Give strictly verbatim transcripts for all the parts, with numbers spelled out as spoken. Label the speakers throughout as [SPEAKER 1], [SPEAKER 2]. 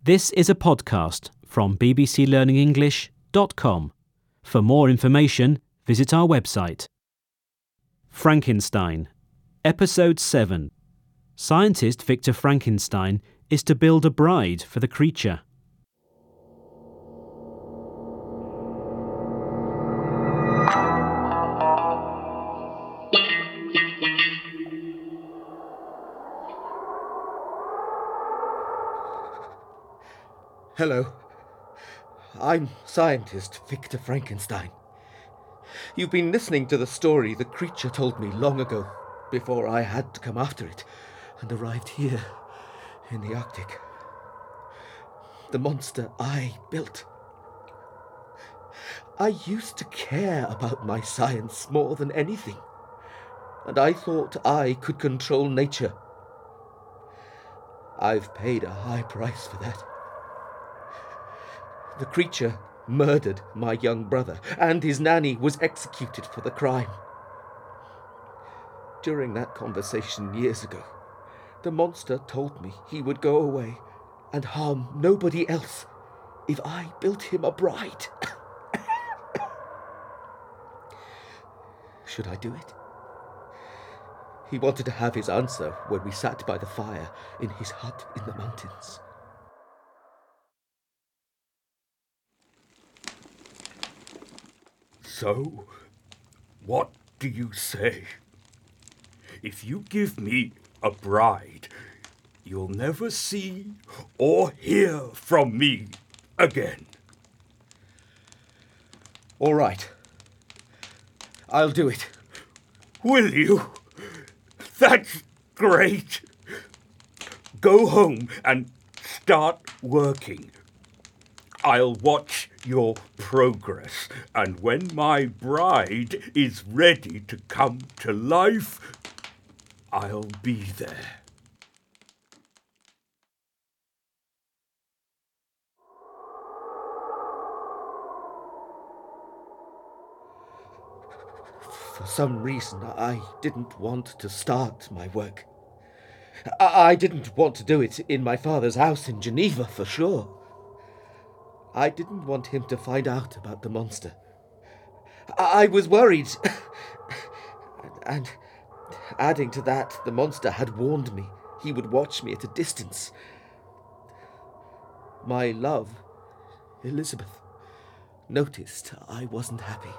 [SPEAKER 1] This is a podcast from b b c learning english dot com. For more information, visit our website. Frankenstein, Episode seven. Scientist Victor Frankenstein is to build a bride for the creature.
[SPEAKER 2] Hello. I'm scientist Victor Frankenstein. You've been listening to the story the creature told me long ago, before I had to come after it and arrived here in the Arctic. The monster I built. I used to care about my science more than anything, and I thought I could control nature. I've paid a high price for that. The creature murdered my young brother, and his nanny was executed for the crime. During that conversation years ago, the monster told me he would go away and harm nobody else if I built him a bride. Should I do it? He wanted to have his answer when we sat by the fire in his hut in the mountains.
[SPEAKER 3] So, what do you say? If you give me a bride, you'll never see or hear from me again.
[SPEAKER 2] All right. I'll do it.
[SPEAKER 3] Will you? That's great. Go home and start working. I'll watch your progress, and when my bride is ready to come to life, I'll be there.
[SPEAKER 2] For some reason, I didn't want to start my work. I I didn't want to do it in my father's house in Geneva, for sure. I didn't want him to find out about the monster. I was worried. And adding to that, the monster had warned me he would watch me at a distance. My love, Elizabeth, noticed I wasn't happy.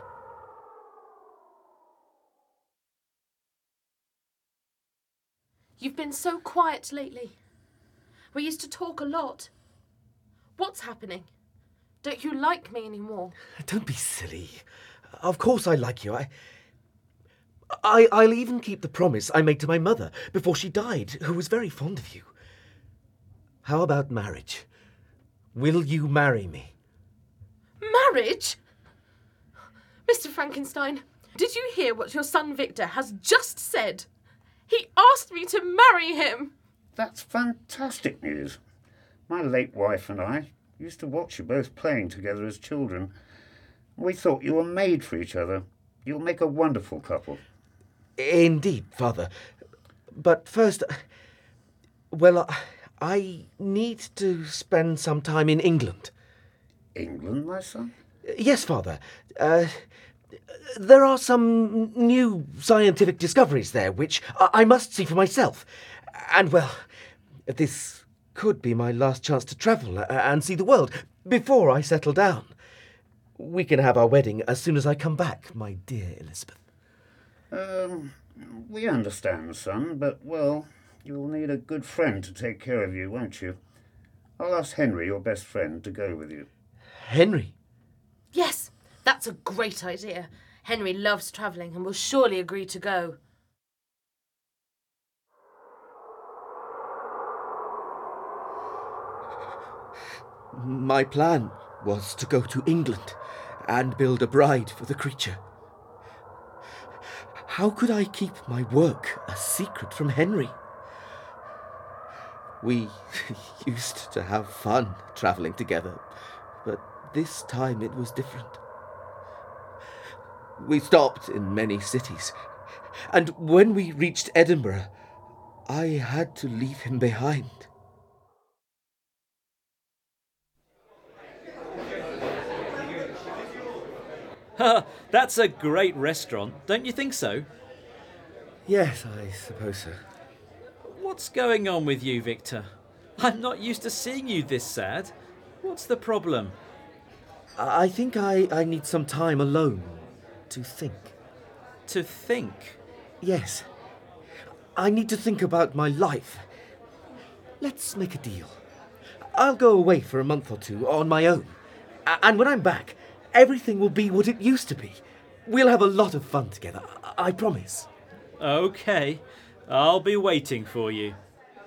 [SPEAKER 4] You've been so quiet lately. We used to talk a lot. What's happening? Don't you like me anymore?
[SPEAKER 2] Don't be silly. Of course I like you. I, I, I'll even keep the promise I made to my mother before she died, who was very fond of you. How about marriage? Will you marry me?
[SPEAKER 4] Marriage? Mister Frankenstein, did you hear what your son Victor has just said? He asked me to marry him.
[SPEAKER 5] That's fantastic news. My late wife and I used to watch you both playing together as children. We thought you were made for each other. You'll make a wonderful couple.
[SPEAKER 2] Indeed, Father. But first, well, I need to spend some time in England.
[SPEAKER 5] England, my son?
[SPEAKER 2] Yes, Father. Uh, there are some new scientific discoveries there, which I must see for myself. And, well, this could be my last chance to travel and see the world before I settle down. We can have our wedding as soon as I come back, my dear Elizabeth.
[SPEAKER 5] Um, we understand, son, but, well, you'll need a good friend to take care of you, won't you? I'll ask Henry, your best friend, to go with you.
[SPEAKER 2] Henry?
[SPEAKER 4] Yes, that's a great idea. Henry loves travelling and will surely agree to go.
[SPEAKER 2] My plan was to go to England and build a bride for the creature. How could I keep my work a secret from Henry? We used to have fun travelling together, but this time it was different. We stopped in many cities, and when we reached Edinburgh, I had to leave him behind.
[SPEAKER 6] Ha! That's a great restaurant, don't you think so?
[SPEAKER 2] Yes, I suppose so.
[SPEAKER 6] What's going on with you, Victor? I'm not used to seeing you this sad. What's the problem?
[SPEAKER 2] I I think I, I need some time alone to think.
[SPEAKER 6] To think?
[SPEAKER 2] Yes. I need to think about my life. Let's make a deal. I'll go away for a month or two on my own. A- And when I'm back, everything will be what it used to be. We'll have a lot of fun together, I, I promise.
[SPEAKER 6] Okay, I'll be waiting for you.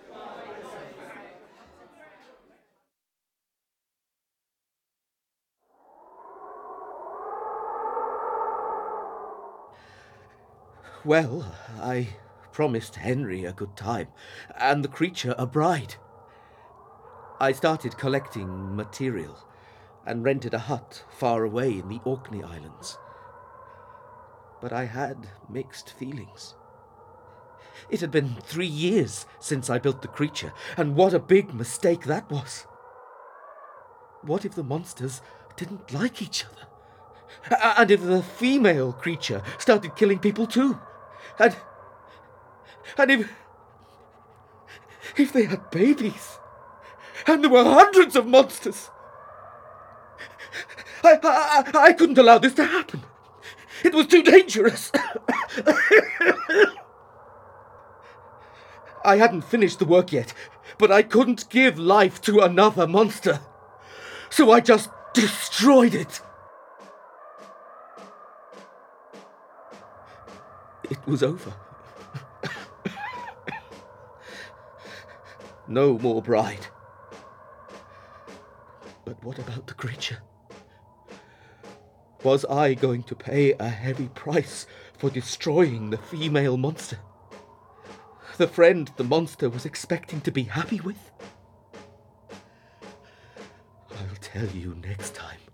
[SPEAKER 2] Well, I promised Henry a good time, and the creature a bride. I started collecting material and rented a hut far away in the Orkney Islands. But I had mixed feelings. It had been three years since I built the creature, and what a big mistake that was. What if the monsters didn't like each other? A- And if the female creature started killing people too? And... And if... If they had babies? And there were hundreds of monsters? I, I, I couldn't allow this to happen. It was too dangerous. I hadn't finished the work yet, but I couldn't give life to another monster. So I just destroyed it. It was over. No more bride. But what about the creature? Was I going to pay a heavy price for destroying the female monster? The friend the monster was expecting to be happy with? I'll tell you next time.